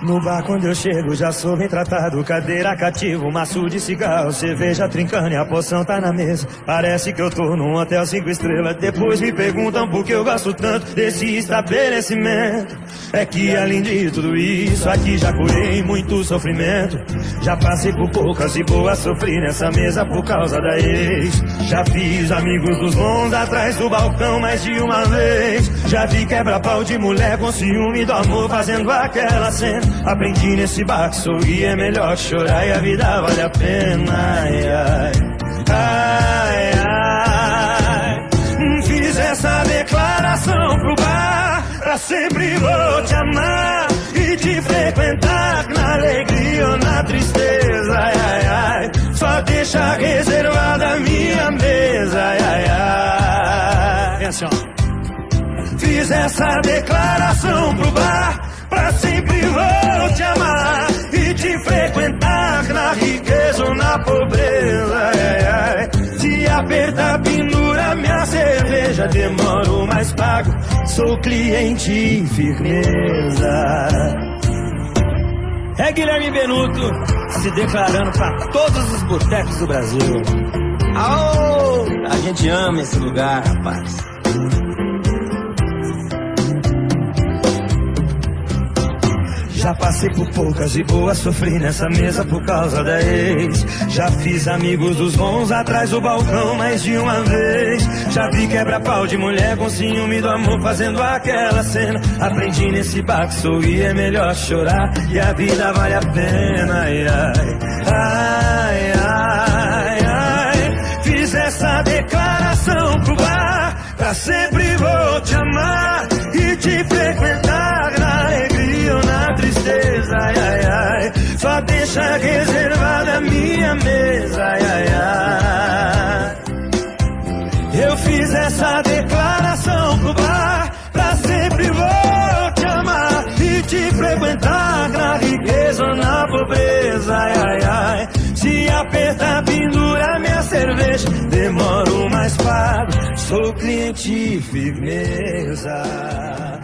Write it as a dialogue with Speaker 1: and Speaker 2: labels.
Speaker 1: No bar quando eu chego já sou bem tratado. Cadeira cativa, maço de cigarro, cerveja trincando e a poção tá na mesa. Parece que eu tô num hotel 5 estrelas. Depois me perguntam por que eu gosto tanto desse estabelecimento. É que além de tudo isso, aqui já curei muito sofrimento. Já passei por poucas e boas, sofri nessa mesa por causa da ex. Já fiz amigos dos bons atrás do balcão mais de uma vez. Já vi quebra-pau de mulher com ciúme do amor fazendo aquela cena. Aprendi nesse bar que sorrir é melhor que chorar e a vida vale a pena. Ai, ai, ai, ai. Fiz essa declaração pro bar: pra sempre vou te amar e te frequentar na alegria ou na tristeza. Ai, ai, ai. Só deixa reservada a minha mesa. Ai, ai, ai. É assim, ó. Fiz essa declaração pro bar: pra sempre vou te amar e te frequentar na riqueza ou na pobreza. Ai, ai. Se apertar, pendura minha cerveja, demoro, mas pago. Sou cliente e firmeza. É Guilherme Benuto se declarando pra todos os botecos do Brasil. Aô, a gente ama esse lugar, rapaz. Já passei por poucas e boas, sofri nessa mesa por causa da ex. Já fiz amigos dos bons atrás do balcão mais de uma vez. Já vi quebra-pau de mulher com ciúme do amor fazendo aquela cena. Aprendi nesse bar que sorrir é melhor chorar e a vida vale a pena. Ai, ai, ai, ai, ai. Fiz essa declaração pro bar: pra sempre vou te amar e te frequentar na alegria ou na tristeza. Ai, ai, ai. Só deixa reservada a minha mesa. Ai, ai, ai. Eu fiz essa declaração pro bar: pra sempre vou te amar e te frequentar na riqueza ou na pobreza. Ai, ai, ai. Se apertar, pendura minha cerveja, demoro, mas pago. Sou cliente e firmeza.